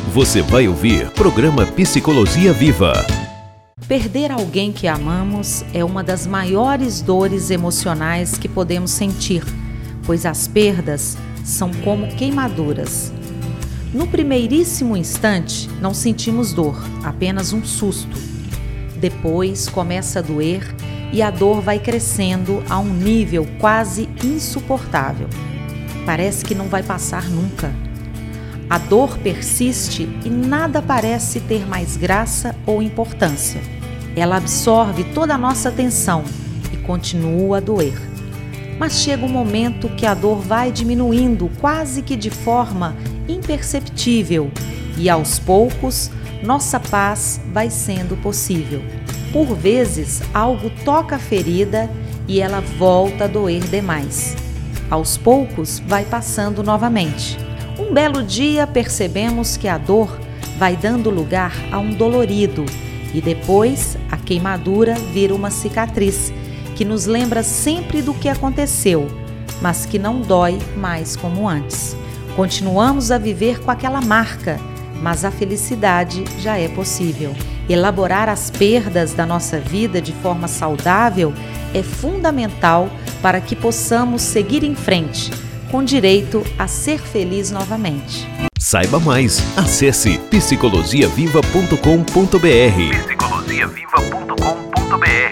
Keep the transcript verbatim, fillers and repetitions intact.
Você vai ouvir programa Psicologia Viva. Perder alguém que amamos é uma das maiores dores emocionais que podemos sentir, pois as perdas são como queimaduras. No primeiríssimo instante, não sentimos dor, apenas um susto. Depois começa a doer e a dor vai crescendo a um nível quase insuportável. Parece que não vai passar nunca. A dor persiste e nada parece ter mais graça ou importância. Ela absorve toda a nossa atenção e continua a doer. Mas chega um momento que a dor vai diminuindo quase que de forma imperceptível e aos poucos nossa paz vai sendo possível. Por vezes algo toca a ferida e ela volta a doer demais. Aos poucos vai passando novamente. Um belo dia percebemos que a dor vai dando lugar a um dolorido e depois a queimadura vira uma cicatriz que nos lembra sempre do que aconteceu, mas que não dói mais como antes. Continuamos a viver com aquela marca, mas a felicidade já é possível. Elaborar as perdas da nossa vida de forma saudável é fundamental para que possamos seguir em frente, com direito a ser feliz novamente. Saiba mais, acesse psicologia viva ponto com ponto br. psicologia viva ponto com ponto br